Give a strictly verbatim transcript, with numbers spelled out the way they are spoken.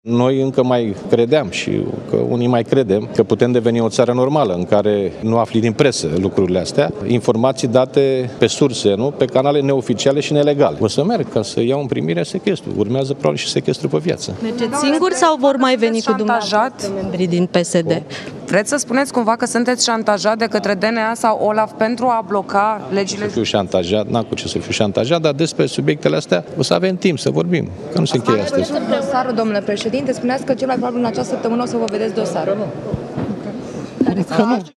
Noi încă mai credeam și că unii mai credem că putem deveni o țară normală în care nu afli din presă lucrurile astea, informații date pe surse, nu? Pe canale neoficiale și nelegale. O să merg ca să iau în primire sechestru. Urmează probabil și sechestru pe viață. Mergeți singuri sau vor mai veni cu dumneavoastră membrii din P S D? Vreți să spuneți cumva că sunteți șantajat de către D N A sau OLAF pentru a bloca legile? Să fiu șantajat, n-am cu ce să fiu șantajat, dar despre subiectele astea o să avem timp să vorbim, că nu se încheie astăzi. Dosarul, domnule președinte, spuneați că cel mai probabil în această săptămână o să vă vedeți dosarul. Nu.